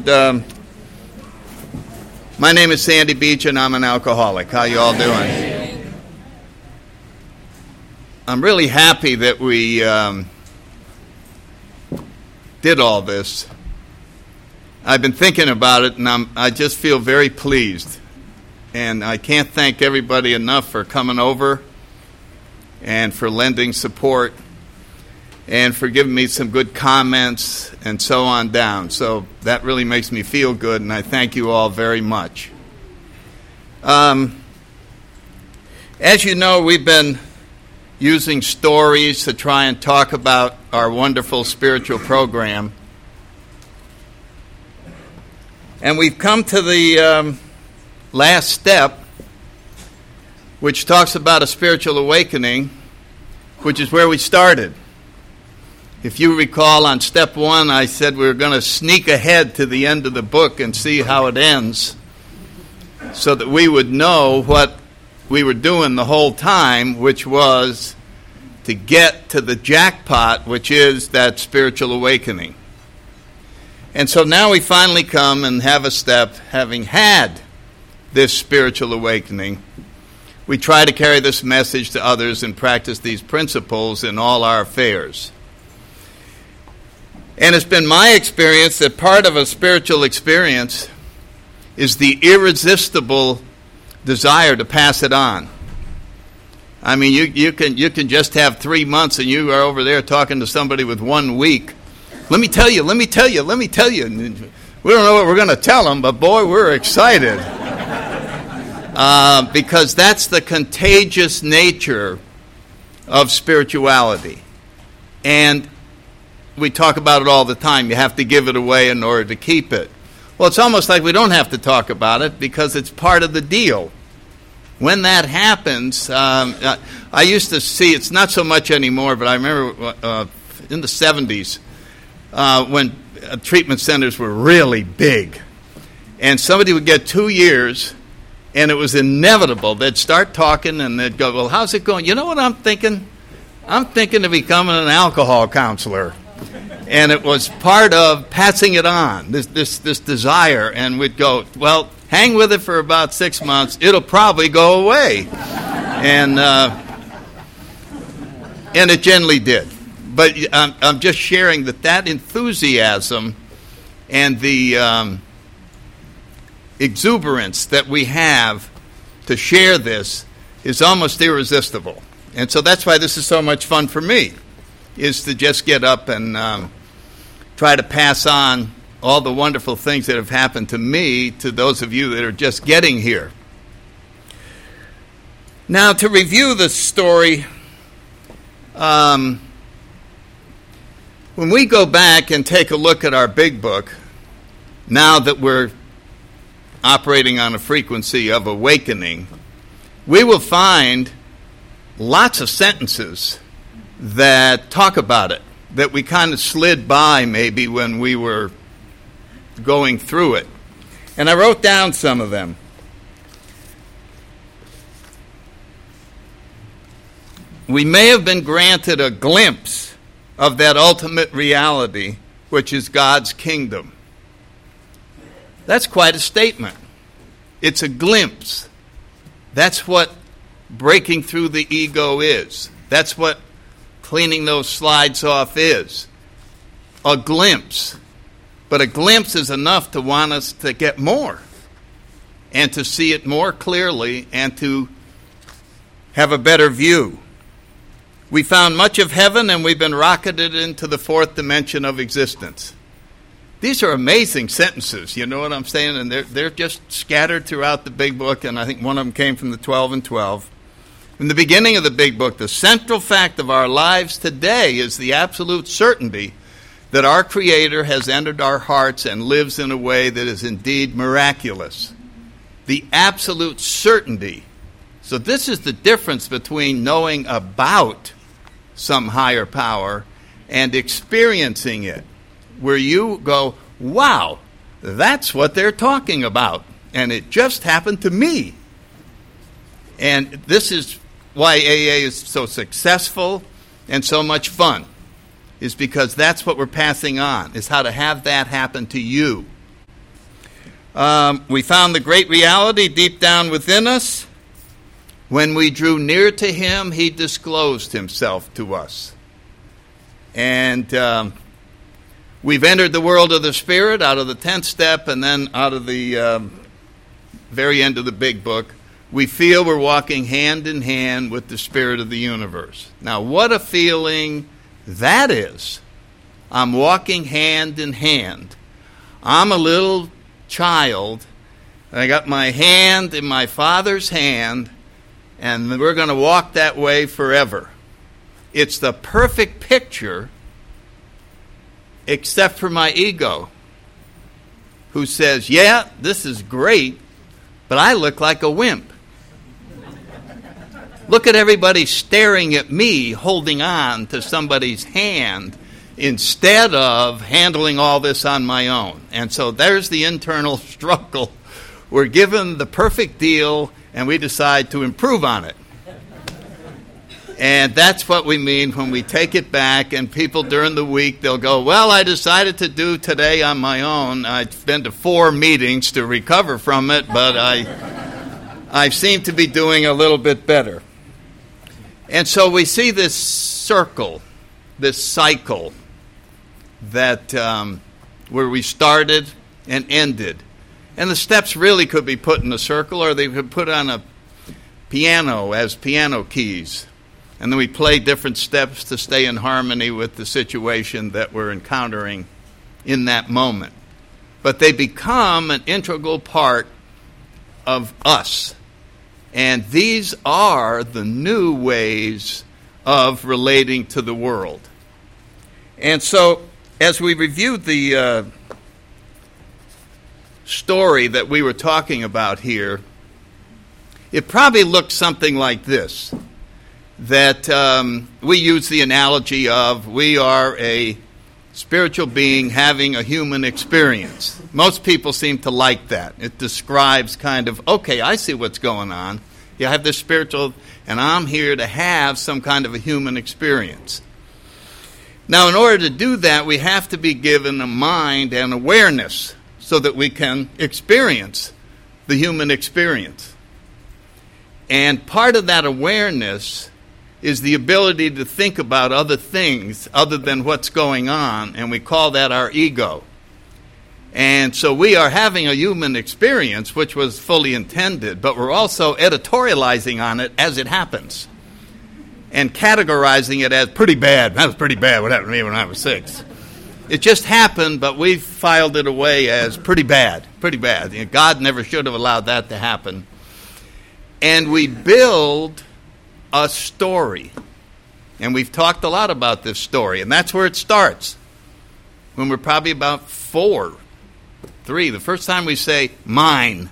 My name is Sandy Beach, and I'm an alcoholic. How you all doing? I'm really happy that we did all this. I've been thinking about it, and I just feel very pleased. And I can't thank everybody enough for coming over and for lending support and for giving me some good comments and so on down. So that really makes me feel good, and I thank you all very much. As you know, we've been using stories to try and talk about our wonderful spiritual program. And we've come to the last step, which talks about a spiritual awakening, which is where we started. If you recall, on step 1, I said we were going to sneak ahead to the end of the book and see how it ends, so that we would know what we were doing the whole time, which was to get to the jackpot, which is that spiritual awakening. And so now we finally come and have a step, having had this spiritual awakening. We try to carry this message to others and practice these principles in all our affairs. And it's been my experience that part of a spiritual experience is the irresistible desire to pass it on. I mean, you can just have 3 months and you are over there talking to somebody with 1 week. Let me tell you. And we don't know what we're going to tell them, but boy, we're excited. Because that's the contagious nature of spirituality. And we talk about it all the time. You have to give it away in order to keep it. Well, it's almost like we don't have to talk about it because it's part of the deal. When that happens, I used to see, it's not so much anymore, but I remember in the 70s when treatment centers were really big. And somebody would get 2 years, and it was inevitable. They'd start talking, and they'd go, well, how's it going? You know what I'm thinking? I'm thinking of becoming an alcohol counselor. And it was part of passing it on, this desire. And we'd go, well, hang with it for about 6 months. It'll probably go away. And it generally did. But I'm just sharing that enthusiasm and the exuberance that we have to share this is almost irresistible. And so that's why this is so much fun for me, is to just get up and try to pass on all the wonderful things that have happened to me to those of you that are just getting here. Now, to review the story, when we go back and take a look at our big book, now that we're operating on a frequency of awakening, we will find lots of sentences that talk about it, that we kind of slid by maybe when we were going through it. And I wrote down some of them. We may have been granted a glimpse of that ultimate reality, which is God's kingdom. That's quite a statement. It's a glimpse. That's what breaking through the ego is. That's what cleaning those slides off is. A glimpse. But a glimpse is enough to want us to get more and to see it more clearly and to have a better view. We found much of heaven, and we've been rocketed into the 4th dimension of existence. These are amazing sentences, you know what I'm saying? And they're just scattered throughout the big book, and I think one of them came from the 12 and 12. In the beginning of the big book, the central fact of our lives today is the absolute certainty that our Creator has entered our hearts and lives in a way that is indeed miraculous. The absolute certainty. So this is the difference between knowing about some higher power and experiencing it, where you go, wow, that's what they're talking about, and it just happened to me. And this is why AA is so successful and so much fun, is because that's what we're passing on, is how to have that happen to you. We found the great reality deep down within us. When we drew near to him, he disclosed himself to us. And we've entered the world of the Spirit out of the 10th step, and then out of the very end of the big book, we feel we're walking hand in hand with the Spirit of the universe. Now, what a feeling that is. I'm walking hand in hand. I'm a little child. I got my hand in my Father's hand, and we're going to walk that way forever. It's the perfect picture, except for my ego, who says, yeah, this is great, but I look like a wimp. Look at everybody staring at me holding on to somebody's hand instead of handling all this on my own. And so there's the internal struggle. We're given the perfect deal, and we decide to improve on it. And that's what we mean when we take it back, and people during the week, they'll go, well, I decided to do today on my own. I've been to 4 meetings to recover from it, but I seem to be doing a little bit better. And so we see this circle, this cycle, that where we started and ended. And the steps really could be put in a circle, or they could put on a piano as piano keys. And then we play different steps to stay in harmony with the situation that we're encountering in that moment. But they become an integral part of us. And these are the new ways of relating to the world. And so, as we reviewed the story that we were talking about here, it probably looked something like this. That we use the analogy of we are a spiritual being having a human experience. Most people seem to like that. It describes kind of, okay, I see what's going on. You have this spiritual, and I'm here to have some kind of a human experience. Now, in order to do that, we have to be given a mind and awareness so that we can experience the human experience. And part of that awareness is the ability to think about other things other than what's going on, and we call that our ego. And so we are having a human experience, which was fully intended, but we're also editorializing on it as it happens and categorizing it as pretty bad. That was pretty bad what happened to me when I was 6. It just happened, but we filed it away as pretty bad, pretty bad. God never should have allowed that to happen. And we build a story. And we've talked a lot about this story, and that's where it starts. When we're probably about 4, 3, the first time we say, mine.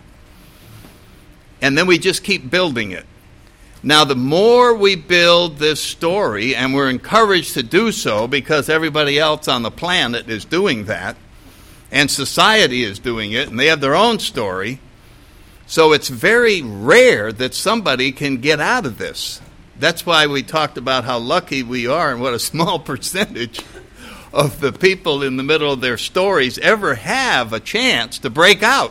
And then we just keep building it. Now, the more we build this story, and we're encouraged to do so because everybody else on the planet is doing that, and society is doing it, and they have their own story, so it's very rare that somebody can get out of this. That's why we talked about how lucky we are and what a small percentage of the people in the middle of their stories ever have a chance to break out.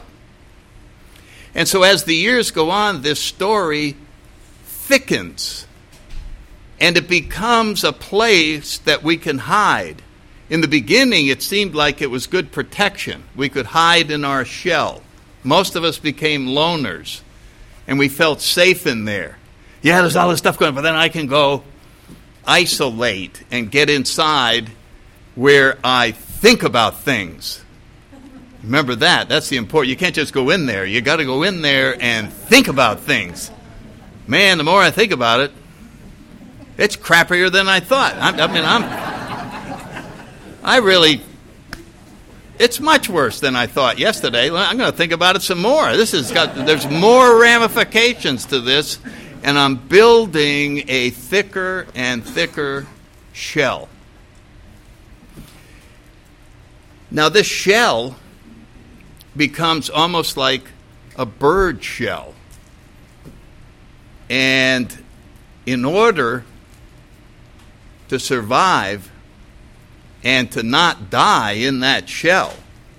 And so as the years go on, this story thickens, and it becomes a place that we can hide. In the beginning, it seemed like it was good protection. We could hide in our shell. Most of us became loners, and we felt safe in there. Yeah, there's all this stuff going on, but then I can go isolate and get inside where I think about things. Remember that. That's the important. You can't just go in there. You got to go in there and think about things. Man, the more I think about it, it's crappier than I thought. It's much worse than I thought yesterday. I'm going to think about it some more. There's more ramifications to this, and I'm building a thicker and thicker shell. Now, this shell becomes almost like a bird shell. And in order to survive and to not die in that shell,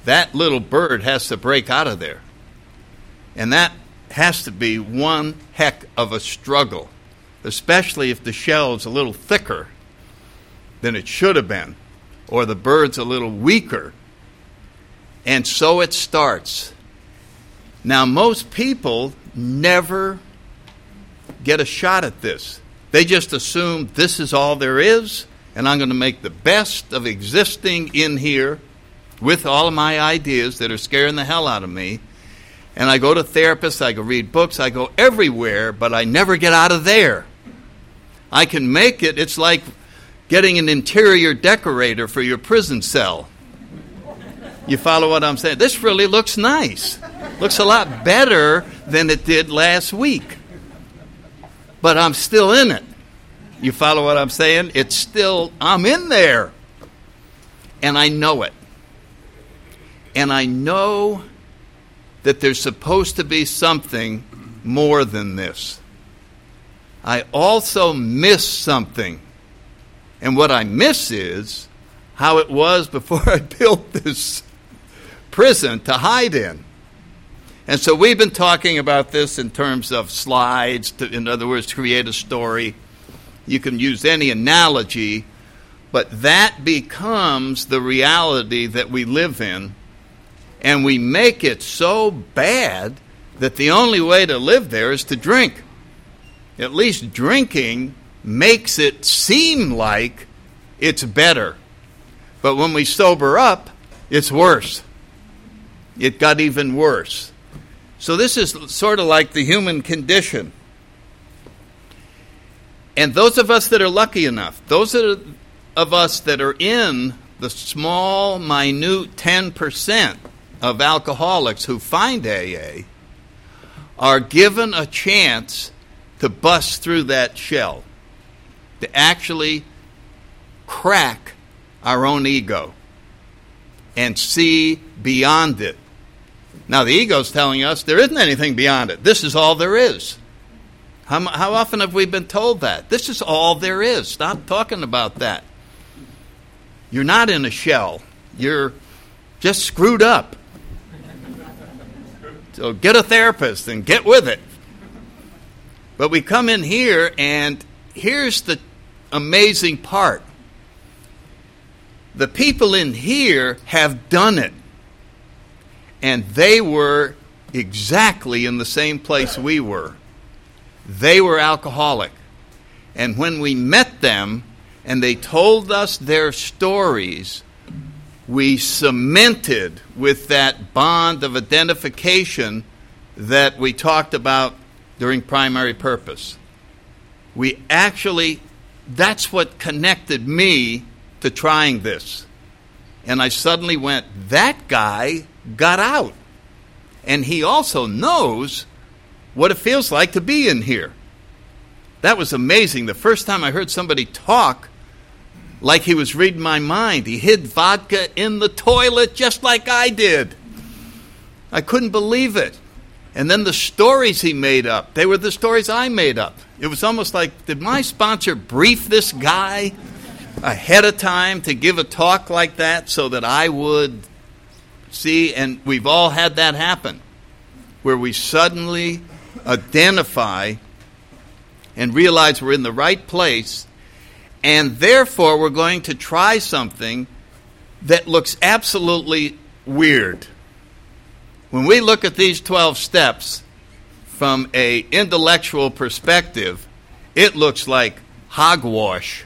that little bird has to break out of there. And that has to be one heck of a struggle, especially if the shell's a little thicker than it should have been, or the bird's a little weaker. And so it starts. Now, most people never get a shot at this. They just assume this is all there is, and I'm going to make the best of existing in here with all of my ideas that are scaring the hell out of me. And I go to therapists, I go read books, I go everywhere, but I never get out of there. I can make it. It's like getting an interior decorator for your prison cell. You follow what I'm saying? This really looks nice. Looks a lot better than it did last week. But I'm still in it. You follow what I'm saying? It's still, I'm in there. And I know it. And I know that there's supposed to be something more than this. I also miss something. And what I miss is how it was before I built this prison to hide in. And so we've been talking about this in terms of slides, in other words, create a story. You can use any analogy, but that becomes the reality that we live in, and we make it so bad that the only way to live there is to drink. At least drinking makes it seem like it's better. But when we sober up, it's worse. It got even worse. So this is sort of like the human condition. And those of us that are lucky enough, those of us that are in the small, minute 10% of alcoholics who find AA, are given a chance to bust through that shell, to actually crack our own ego and see beyond it. Now, the ego's telling us there isn't anything beyond it. This is all there is. How often have we been told that? This is all there is. Stop talking about that. You're not in a shell. You're just screwed up. So get a therapist and get with it. But we come in here, and here's the amazing part. The people in here have done it. And they were exactly in the same place we were. They were alcoholic. And when we met them and they told us their stories, we cemented with that bond of identification that we talked about during primary purpose. We actually, that's what connected me to trying this. And I suddenly went, that guy got out. And he also knows what it feels like to be in here. That was amazing. The first time I heard somebody talk like he was reading my mind. He hid vodka in the toilet just like I did. I couldn't believe it. And then the stories he made up, they were the stories I made up. It was almost like, did my sponsor brief this guy ahead of time to give a talk like that so that I would see? And we've all had that happen, where we suddenly identify and realize we're in the right place, and therefore we're going to try something that looks absolutely weird. When we look at these 12 steps from an intellectual perspective, it looks like hogwash.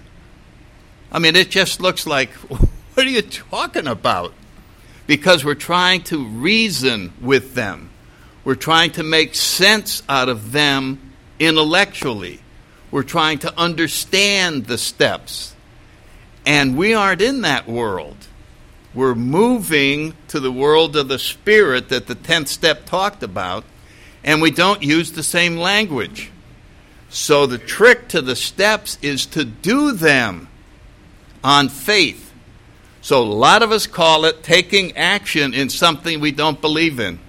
I mean, it just looks like, what are you talking about? Because we're trying to reason with them. We're trying to make sense out of them intellectually. We're trying to understand the steps. And we aren't in that world. We're moving to the world of the spirit that the 10th step talked about, and we don't use the same language. So the trick to the steps is to do them on faith. So a lot of us call it taking action in something we don't believe in.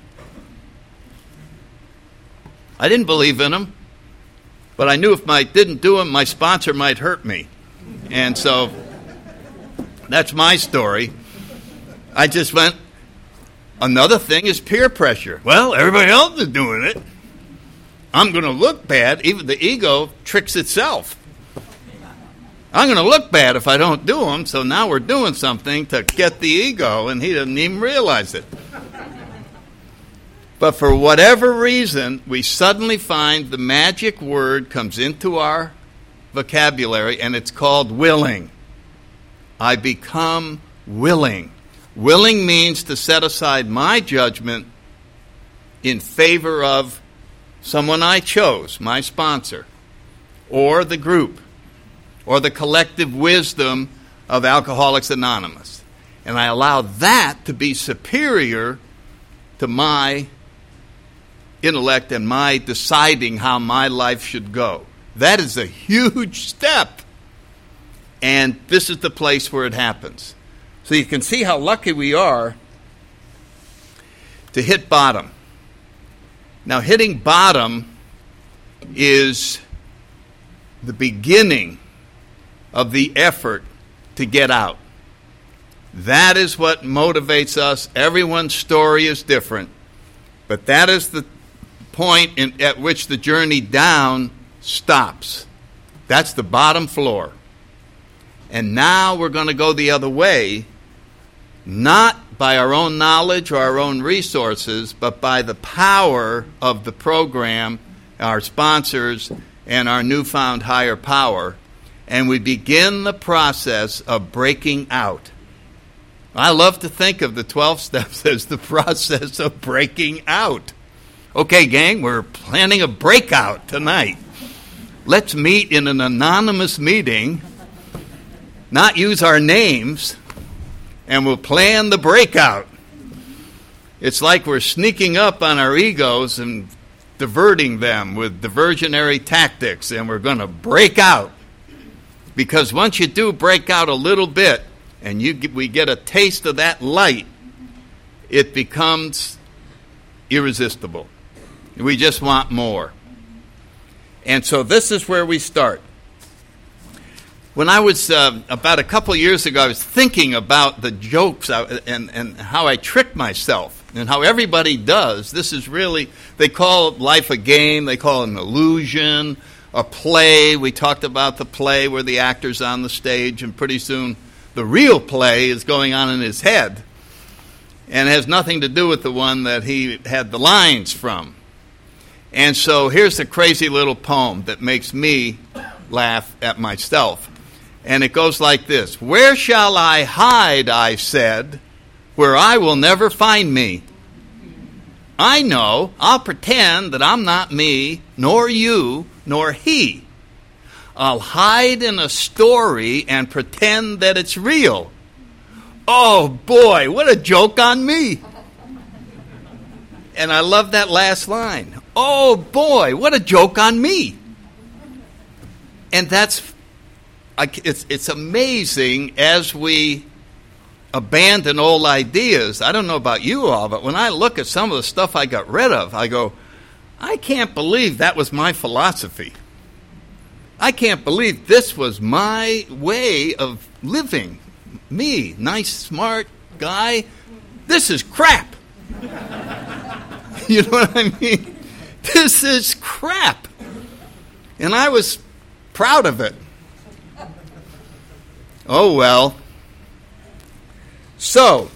I didn't believe in them, but I knew if I didn't do them, my sponsor might hurt me. And so that's my story. I just went Another thing is peer pressure. Well, everybody else is doing it. I'm going to look bad. Even the ego tricks itself. I'm going to look bad if I don't do them, so now we're doing something to get the ego, and he doesn't even realize it. But for whatever reason, we suddenly find the magic word comes into our vocabulary, and it's called willing. I become willing. Willing means to set aside my judgment in favor of someone I chose, my sponsor, or the group, or the collective wisdom of Alcoholics Anonymous. And I allow that to be superior to my intellect and my deciding how my life should go. That is a huge step. And this is the place where it happens. So you can see how lucky we are to hit bottom. Now, hitting bottom is the beginning of the effort to get out. That is what motivates us. Everyone's story is different. But that is the point at which the journey down stops. That's the bottom floor. And now we're going to go the other way, not by our own knowledge or our own resources, but by the power of the program, our sponsors, and our newfound higher power. And we begin the process of breaking out. I love to think of the 12 steps as the process of breaking out. Okay, gang, we're planning a breakout tonight. Let's meet in an anonymous meeting, not use our names, and we'll plan the breakout. It's like we're sneaking up on our egos and diverting them with diversionary tactics, and we're going to break out. Because once you do break out a little bit, and we get a taste of that light, it becomes irresistible. We just want more. And so this is where we start. When I was, about a couple years ago, I was thinking about the jokes and how I trick myself and how everybody does. This is really, they call life a game, they call it an illusion, a play. We talked about the play where the actor's on the stage, and pretty soon the real play is going on in his head and has nothing to do with the one that he had the lines from. And so here's a crazy little poem that makes me laugh at myself. And it goes like this. Where shall I hide, I said, where I will never find me? I know, I'll pretend that I'm not me, nor you, nor he. I'll hide in a story and pretend that it's real. Oh boy, what a joke on me. And I love that last line. Oh boy, what a joke on me. And it's amazing as we abandon old ideas. I don't know about you all, but when I look at some of the stuff I got rid of, I go, I can't believe that was my philosophy. I can't believe this was my way of living. Me, nice, smart guy. This is crap. You know what I mean? This is crap. And I was proud of it. Oh, well. So,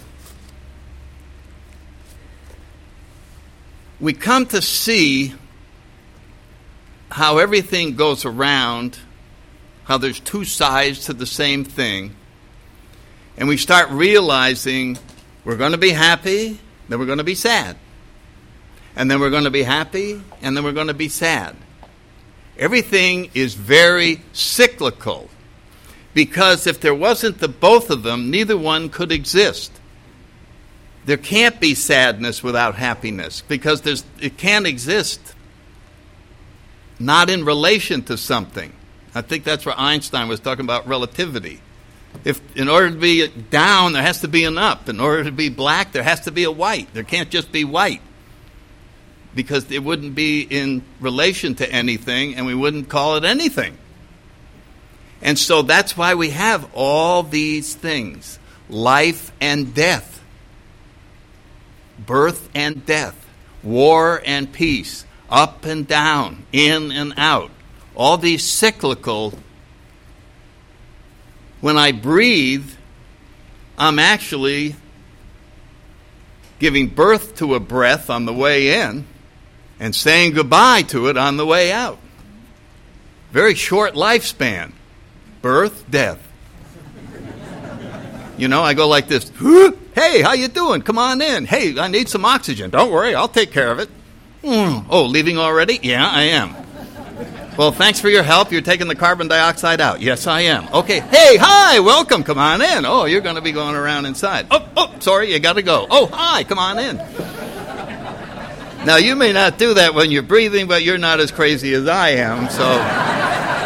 we come to see how everything goes around, how there's two sides to the same thing. And we start realizing we're going to be happy, then we're going to be sad. And then we're going to be happy, and then we're going to be sad. Everything is very cyclical. Because if there wasn't the both of them, neither one could exist. There can't be sadness without happiness, because it can't exist not in relation to something. I think that's where Einstein was talking about relativity. If in order to be down, there has to be an up. In order to be black, there has to be a white. There can't just be white, because it wouldn't be in relation to anything, and we wouldn't call it anything. And so that's why we have all these things, life and death. birth and death, war and peace, up and down, in and out. All these cyclical. When I breathe, I'm actually giving birth to a breath on the way in and saying goodbye to it on the way out. Very short lifespan. Birth, death. You know, I go like this. Hey, how you doing? Come on in. Hey, I need some oxygen. Don't worry, I'll take care of it. Oh, leaving already? Yeah, I am. Well, thanks for your help. You're taking the carbon dioxide out. Yes, I am. Okay. Hey, hi, welcome. Come on in. Oh, you're going to be going around inside. Oh, sorry, you got to go. Oh, hi, come on in. Now, you may not do that when you're breathing, but you're not as crazy as I am, so...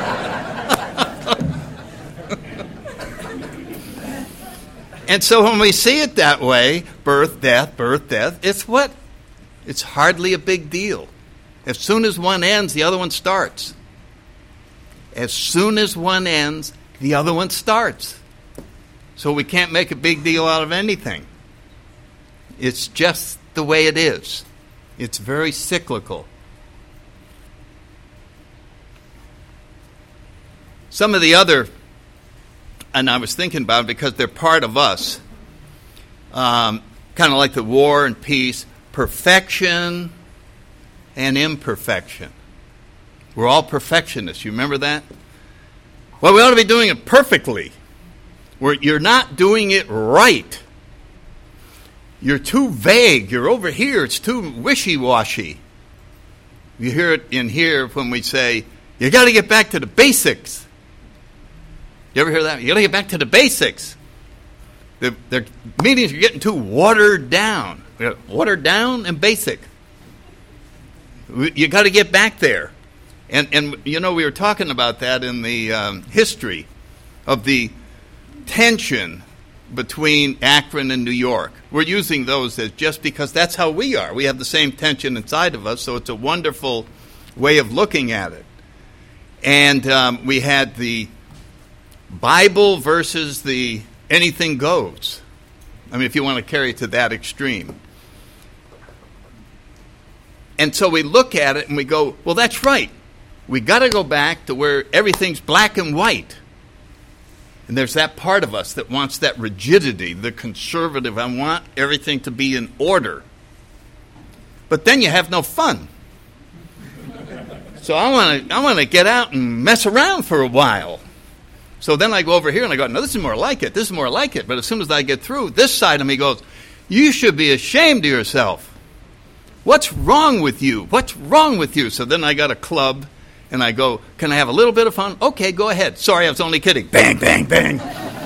And so when we see it that way, birth, death, it's hardly a big deal. As soon as one ends, the other one starts. As soon as one ends, the other one starts. So we can't make a big deal out of anything. It's just the way it is. It's very cyclical. Some of the other, and I was thinking about it because they're part of us, kind of like the war and peace, perfection and imperfection. We're all perfectionists. You remember that? Well, we ought to be doing it perfectly. You're not doing it right. You're too vague. You're over here. It's too wishy-washy. You hear it in here when we say, you got to get back to the basics. You ever hear that? You got to get back to the basics. The meetings are getting too watered down. Watered down and basic. You got to get back there. And you know, we were talking about that in the history of the tension between Akron and New York. We're using those as just because that's how we are. We have the same tension inside of us, so it's a wonderful way of looking at it. And we had the Bible versus the anything goes. I mean, if you want to carry it to that extreme. And so we look at it and we go, well, that's right. We got to go back to where everything's black and white. And there's that part of us that wants that rigidity, the conservative. I want everything to be in order. But then you have no fun. So I want to get out and mess around for a while. So then I go over here and I go, no, this is more like it. This is more like it. But as soon as I get through, this side of me goes, you should be ashamed of yourself. What's wrong with you? What's wrong with you? So then I got a club. And I go, can I have a little bit of fun? Okay, go ahead. Sorry, I was only kidding. Bang, bang, bang.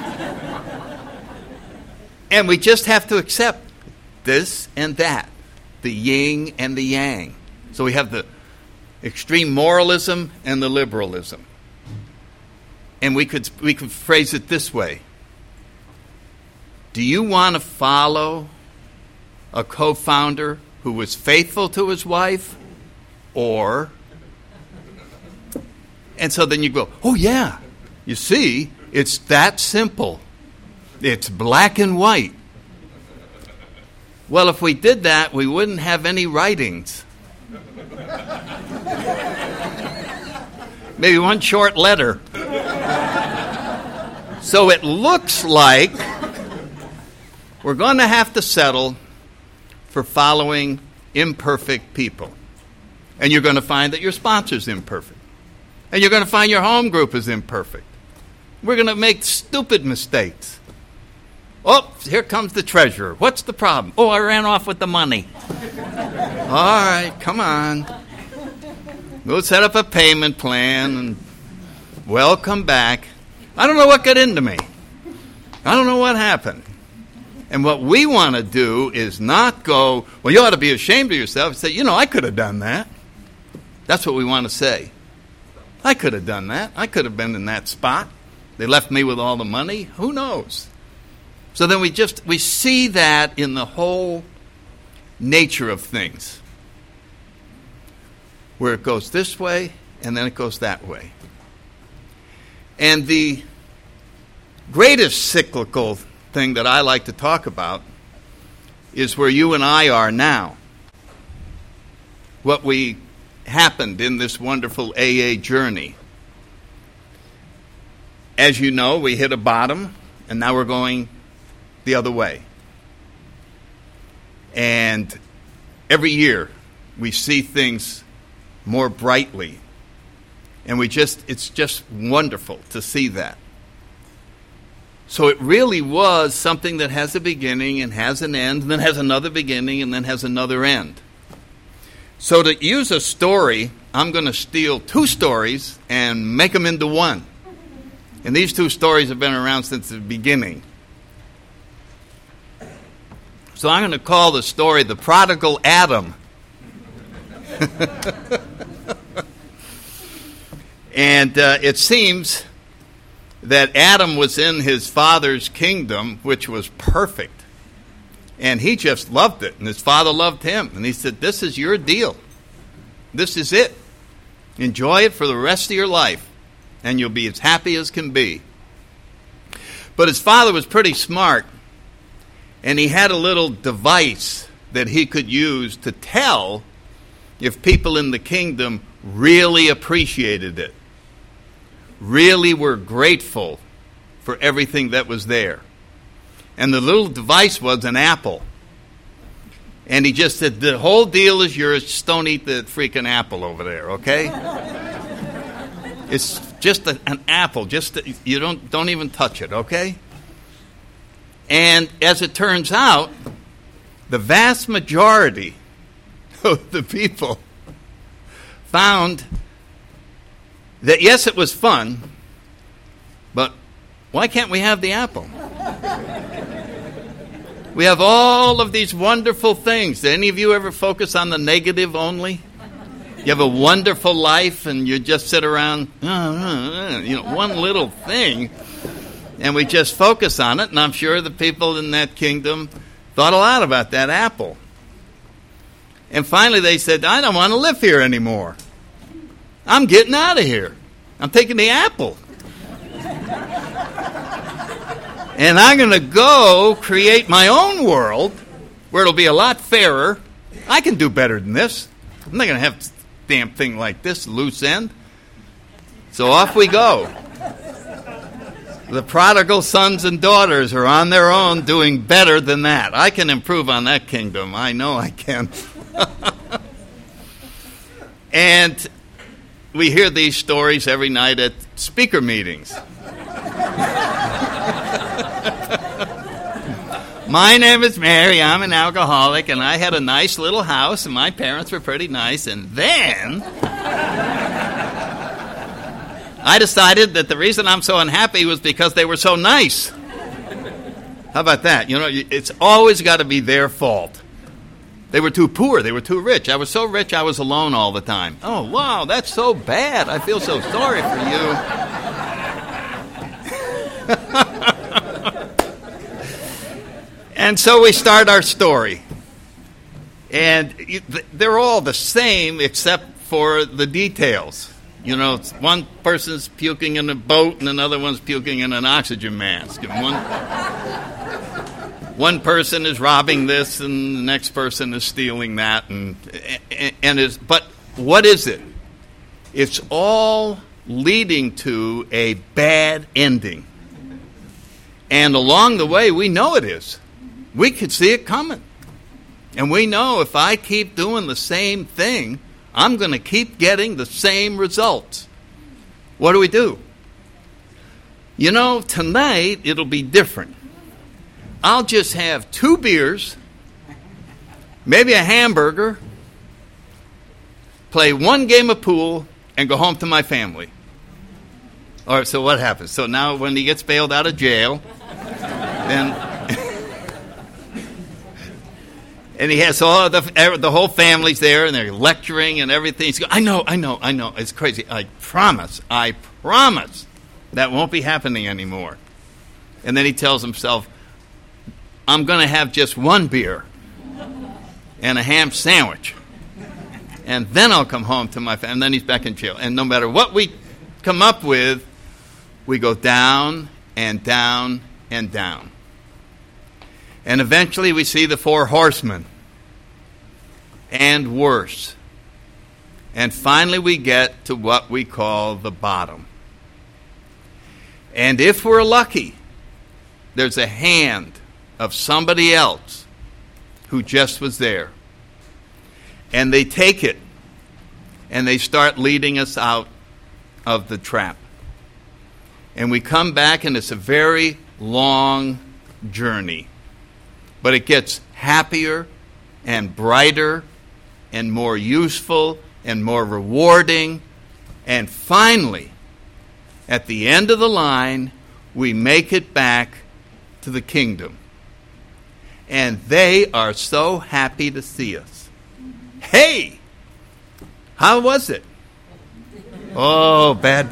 And we just have to accept this and that, the yin and the yang. So we have the extreme moralism and the liberalism. And we could phrase it this way. Do you want to follow a co-founder who was faithful to his wife, or... And so then you go, oh, yeah, you see, it's that simple. It's black and white. Well, if we did that, we wouldn't have any writings. Maybe one short letter. So it looks like we're going to have to settle for following imperfect people. And you're going to find that your sponsor's imperfect. And you're going to find your home group is imperfect. We're going to make stupid mistakes. Oh, here comes the treasurer. What's the problem? Oh, I ran off with the money. All right, come on. We'll set up a payment plan and welcome back. I don't know what got into me. I don't know what happened. And what we want to do is not go, well, you ought to be ashamed of yourself. And say, you know, I could have done that. That's what we want to say. I could have done that. I could have been in that spot. They left me with all the money. Who knows? So then we see that in the whole nature of things, where it goes this way and then it goes that way. And the greatest cyclical thing that I like to talk about is where you and I are now. What we happened in this wonderful AA journey. As you know, we hit a bottom, and now we're going the other way. And every year, we see things more brightly. And it's just wonderful to see that. So it really was something that has a beginning and has an end, and then has another beginning and then has another end. So to use a story, I'm going to steal two stories and make them into one. And these two stories have been around since the beginning. So I'm going to call the story The Prodigal Adam. And it seems that Adam was in his father's kingdom, which was perfect. And he just loved it. And his father loved him. And he said, this is your deal. This is it. Enjoy it for the rest of your life. And you'll be as happy as can be. But his father was pretty smart. And he had a little device that he could use to tell if people in the kingdom really appreciated it. Really were grateful for everything that was there. And the little device was an apple. And he just said, the whole deal is yours, just don't eat the freaking apple over there, okay? It's just an apple, you don't even touch it, okay? And as it turns out, the vast majority of the people found that yes, it was fun, but why can't we have the apple? We have all of these wonderful things. Did any of you ever focus on the negative only? You have a wonderful life and you just sit around, one little thing, and we just focus on it, and I'm sure the people in that kingdom thought a lot about that apple. And finally they said, I don't want to live here anymore. I'm getting out of here. I'm taking the apple. And I'm going to go create my own world where it'll be a lot fairer. I can do better than this. I'm not going to have a damn thing like this, loose end. So off we go. The prodigal sons and daughters are on their own doing better than that. I can improve on that kingdom. I know I can. And we hear these stories every night at speaker meetings. My name is Mary, I'm an alcoholic, and I had a nice little house, and my parents were pretty nice, and then I decided that the reason I'm so unhappy was because they were so nice. How about that? It's always got to be their fault. They were too poor. They were too rich. I was so rich I was alone all the time. Oh, wow, that's so bad. I feel so sorry for you. And so we start our story. And they're all the same except for the details. One person's puking in a boat and another one's puking in an oxygen mask. And one person is robbing this, and the next person is stealing that, but what is it? It's all leading to a bad ending. And along the way, we know it is. We could see it coming. And we know if I keep doing the same thing, I'm going to keep getting the same results. What do? Tonight it'll be different. I'll just have 2 beers, maybe a hamburger, play 1 game of pool, and go home to my family. All right, so what happens? So now when he gets bailed out of jail, then and he has all the whole family's there, and they're lecturing and everything. He's going, I know. It's crazy. I promise that won't be happening anymore. And then he tells himself, I'm going to have just 1 beer and a ham sandwich. And then I'll come home to my family. And then he's back in jail. And no matter what we come up with, we go down and down and down. And eventually we see the 4 horsemen. And worse. And finally we get to what we call the bottom. And if we're lucky, there's a hand of somebody else who just was there. And they take it and they start leading us out of the trap. And we come back, and it's a very long journey. But it gets happier and brighter and more useful and more rewarding. And finally, at the end of the line, we make it back to the kingdom. And they are so happy to see us. Hey! How was it? Oh, bad.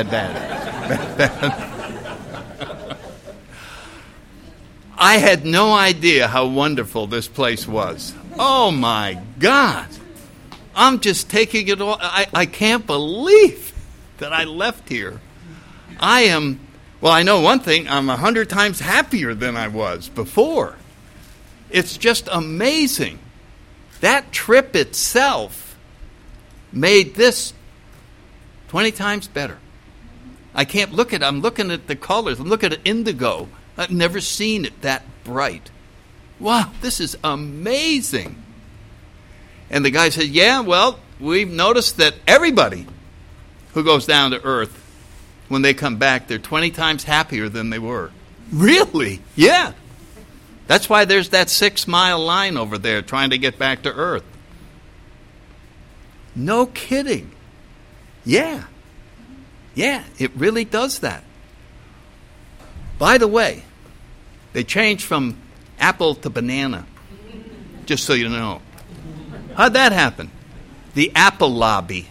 I had no idea how wonderful this place was. Oh, my God. I'm just taking it all. I can't believe that I left here. I know one thing. I'm 100 times happier than I was before. It's just amazing. That trip itself made this 20 times better. I'm looking at the colors. I'm looking at indigo. I've never seen it that bright. Wow, this is amazing. And the guy said, yeah, well, we've noticed that everybody who goes down to earth, when they come back, they're 20 times happier than they were. Really? Yeah. That's why there's that 6-mile line over there trying to get back to earth. No kidding. Yeah, it really does that. By the way, they changed from apple to banana, just so you know. How'd that happen? The Apple lobby.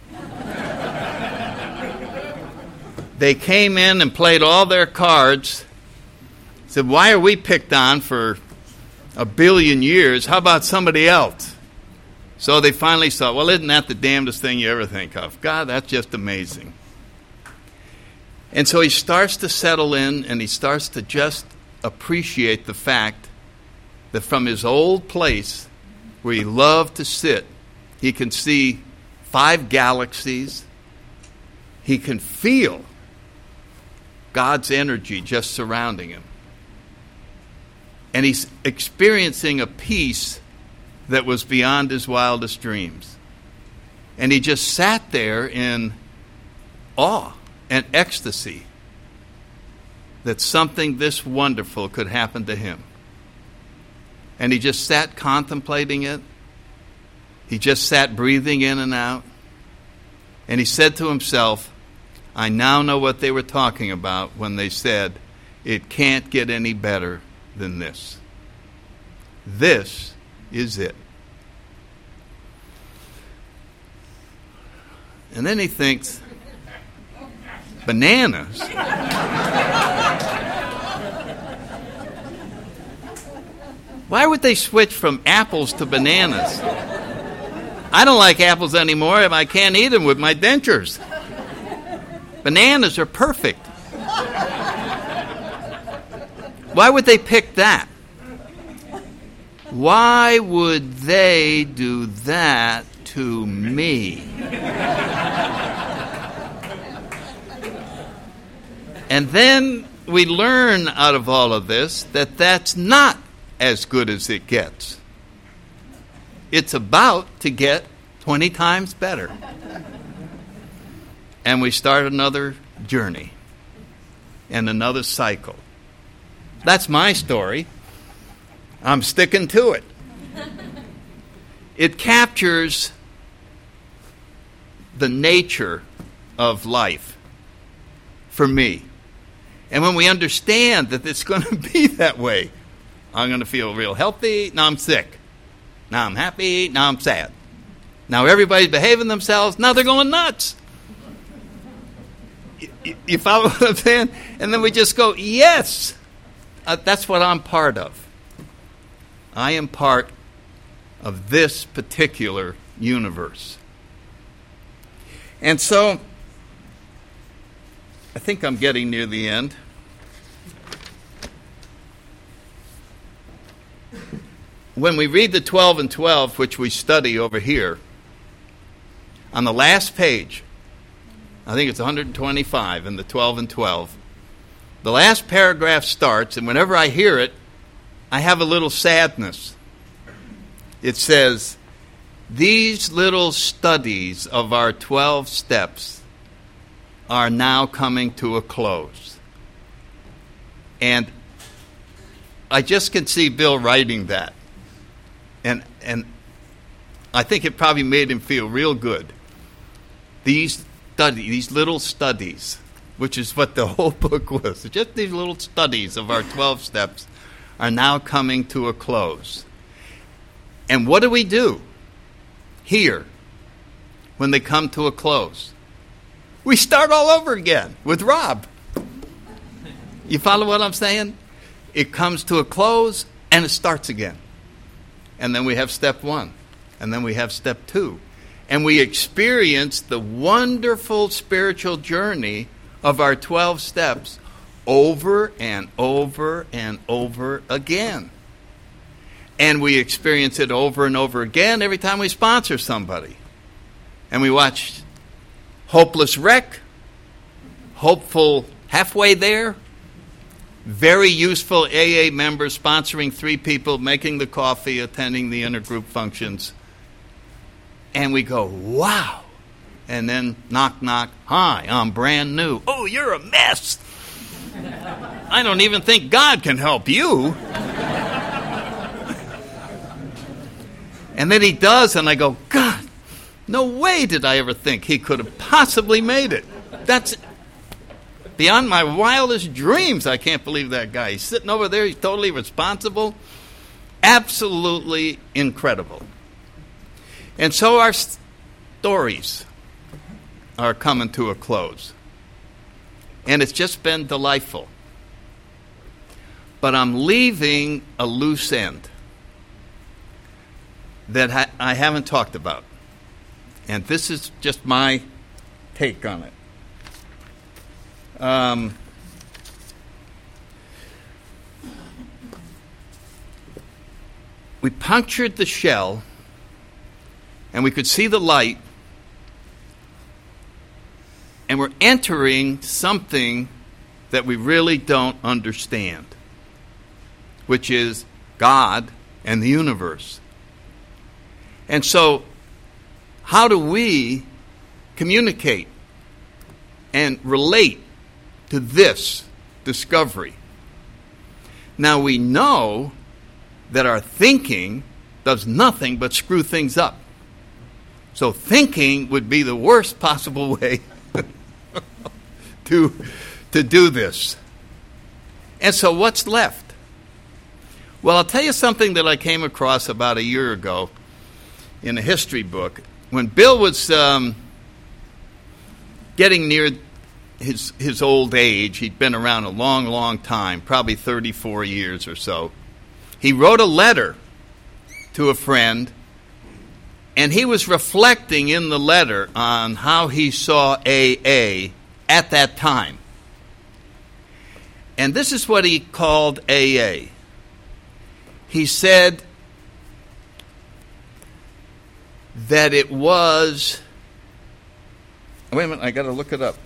They came in and played all their cards, said, why are we picked on for 1 billion years? How about somebody else? So they finally thought, well, isn't that the damnedest thing you ever think of? God, that's just amazing. And so he starts to settle in, and he starts to just appreciate the fact that from his old place where he loved to sit, he can see 5 galaxies. He can feel God's energy just surrounding him. And he's experiencing a peace that was beyond his wildest dreams. And he just sat there in awe and ecstasy that something this wonderful could happen to him. And he just sat contemplating it. He just sat breathing in and out. And he said to himself, I now know what they were talking about when they said, it can't get any better than this. This is it. And then he thinks, bananas? Why would they switch from apples to bananas? I don't like apples anymore if I can't eat them with my dentures. Bananas are perfect. Why would they pick that? Why would they do that to me? And then we learn out of all of this that that's not as good as it gets. It's about to get 20 times better. And we start another journey and another cycle. That's my story. I'm sticking to it. It captures the nature of life for me. And when we understand that it's going to be that way, I'm going to feel real healthy, now I'm sick. Now I'm happy, now I'm sad. Now everybody's behaving themselves, now they're going nuts. You follow what I'm saying? And then we just go, yes, that's what I'm part of. I am part of this particular universe. And so, I think I'm getting near the end. when we read the 12 and 12, which we study over here, on the last page, I think it's 125 in the 12 and 12, the last paragraph starts, and whenever I hear it, I have a little sadness. It says, "These little studies of our 12 steps are now coming to a close." And I just can see Bill writing that. And I think it probably made him feel real good. These little studies, which is what the whole book was, just these little studies of our 12 steps are now coming to a close. And what do we do here when they come to a close? We start all over again with Rob. You follow what I'm saying? It comes to a close and it starts again. And then we have step 1. And then we have step 2. And we experience the wonderful spiritual journey of our 12 steps over and over and over again. And we experience it over and over again every time we sponsor somebody. And we watch Hopeless Wreck, Hopeful Halfway There, very useful AA members sponsoring 3 people, making the coffee, attending the intergroup functions. And we go, wow. And then knock, knock, "Hi, I'm brand new." "Oh, you're a mess. I don't even think God can help you." And then he does, and I go, God, no way did I ever think he could have possibly made it. That's beyond my wildest dreams. I can't believe that guy. He's sitting over there. He's totally responsible. Absolutely incredible. And so our stories are coming to a close. And it's just been delightful. But I'm leaving a loose end that I haven't talked about. And this is just my take on it. We punctured the shell, and we could see the light, and we're entering something that we really don't understand, which is God and the universe. And so, how do we communicate and relate to this discovery? Now, we know that our thinking does nothing but screw things up. So thinking would be the worst possible way to do this. And so what's left? Well, I'll tell you something that I came across about a year ago in a history book. When Bill was getting near his old age, he'd been around a long, long time, probably 34 years or so. He wrote a letter to a friend, and he was reflecting in the letter on how he saw AA at that time. And this is what he called AA. He said that it was, wait a minute, I got to look it up,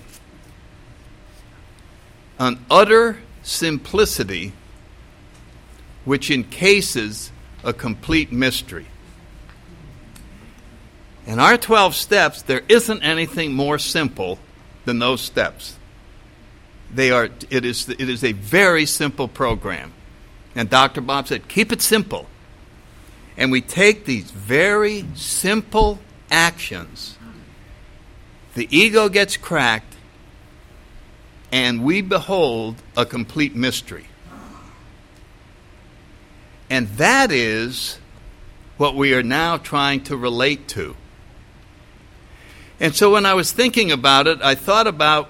an utter simplicity which encases a complete mystery. In our 12 steps, there isn't anything more simple than those steps. It is a very simple program. And Dr. Bob said, keep it simple. And we take these very simple actions. The ego gets cracked, and we behold a complete mystery. And that is what we are now trying to relate to. And so when I was thinking about it, I thought about,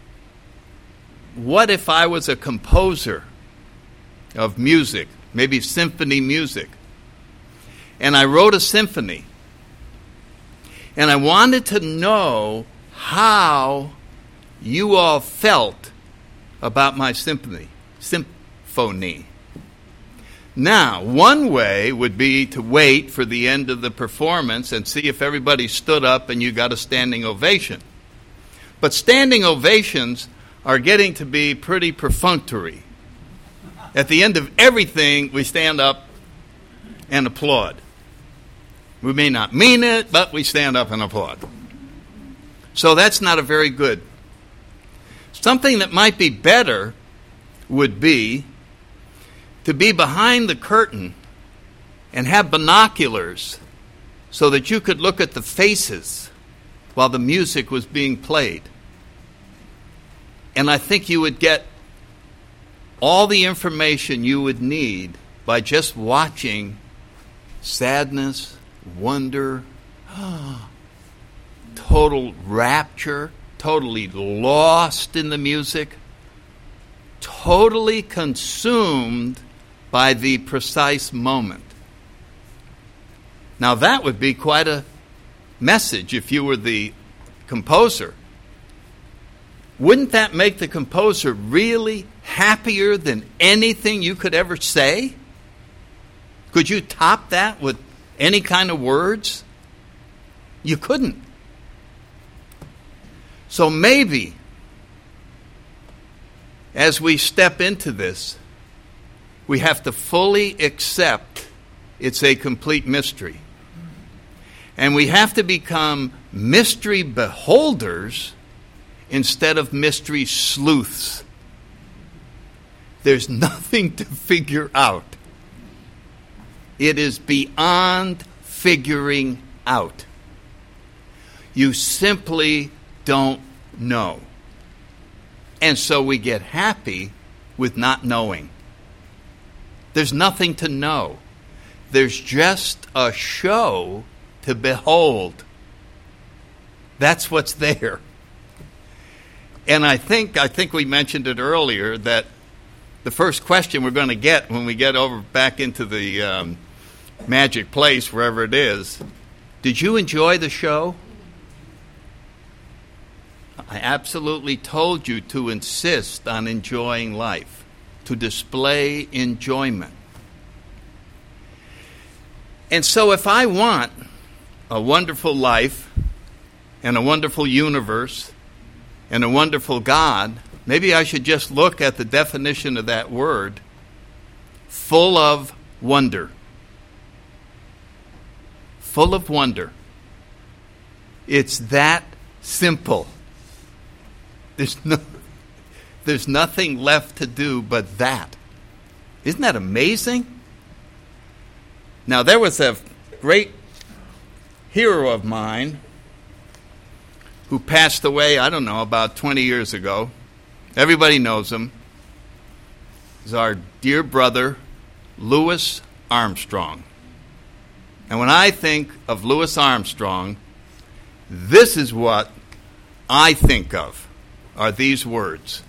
what if I was a composer of music, maybe symphony music, and I wrote a symphony, and I wanted to know how you all felt about my symphony. Now, one way would be to wait for the end of the performance and see if everybody stood up and you got a standing ovation. But standing ovations are getting to be pretty perfunctory. At the end of everything, we stand up and applaud. We may not mean it, but we stand up and applaud. So that's not a very good. Something that might be better would be to be behind the curtain and have binoculars so that you could look at the faces while the music was being played. And I think you would get all the information you would need by just watching sadness, wonder, total rapture, totally lost in the music, totally consumed by the precise moment. Now that would be quite a message if you were the composer. Wouldn't that make the composer really happier than anything you could ever say? Could you top that with any kind of words? You couldn't. So maybe, as we step into this, we have to fully accept it's a complete mystery. And we have to become mystery beholders instead of mystery sleuths. There's nothing to figure out. It is beyond figuring out. You simply don't know. And so we get happy with not knowing. There's nothing to know. There's just a show to behold. That's what's there. And I think we mentioned it earlier that the first question we're going to get when we get over back into the magic place, wherever it is, did you enjoy the show? I absolutely told you to insist on enjoying life, to display enjoyment. And so if I want a wonderful life and a wonderful universe and a wonderful God, maybe I should just look at the definition of that word, full of wonder. Full of wonder. It's that simple. There's nothing left to do but that. Isn't that amazing? Now, there was a great hero of mine who passed away, I don't know, about 20 years ago. Everybody knows him. He's our dear brother, Louis Armstrong. And when I think of Louis Armstrong, this is what I think of, are these words.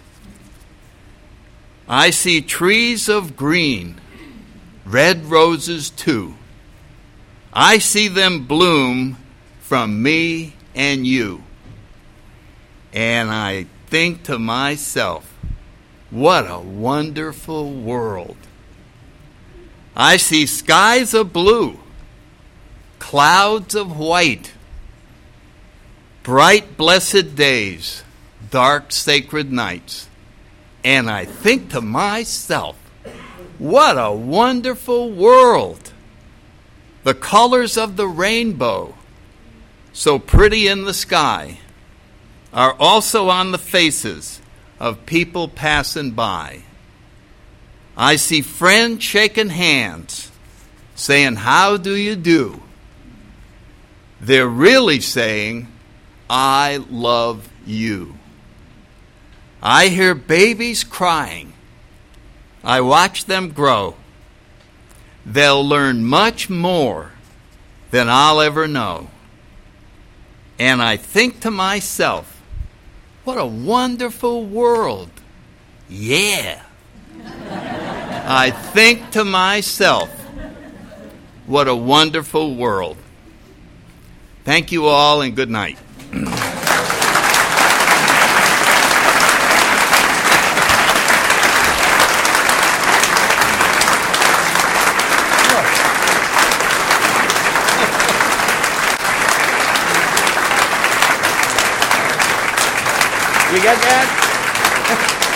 I see trees of green, red roses too. I see them bloom from me and you. And I think to myself, what a wonderful world. I see skies of blue, clouds of white, bright blessed days, dark sacred nights. And I think to myself, what a wonderful world. The colors of the rainbow, so pretty in the sky, are also on the faces of people passing by. I see friends shaking hands, saying, how do you do? They're really saying, I love you. I hear babies crying. I watch them grow. They'll learn much more than I'll ever know. And I think to myself, what a wonderful world. Yeah. I think to myself, what a wonderful world. Thank you all and good night. You get that?